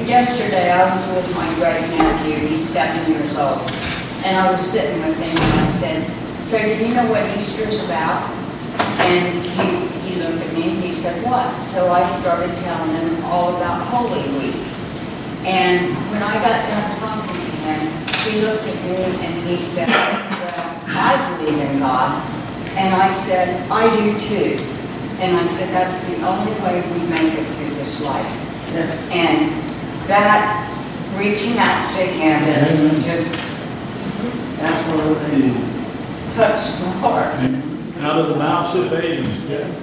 Yesterday, I was with my great nephew. He's 7 years old. And I was sitting with him and I said, so do you know what Easter is about? And he looked at me and he said, what? So I started telling him all about Holy Week. And when I got done talking to him, he looked at me and he said, well, I believe in God. And I said, I do too. And I said, that's the only way we make it through this life. Yes. And that reaching out to him just Absolutely. touched my heart. Out of the mouths of babes.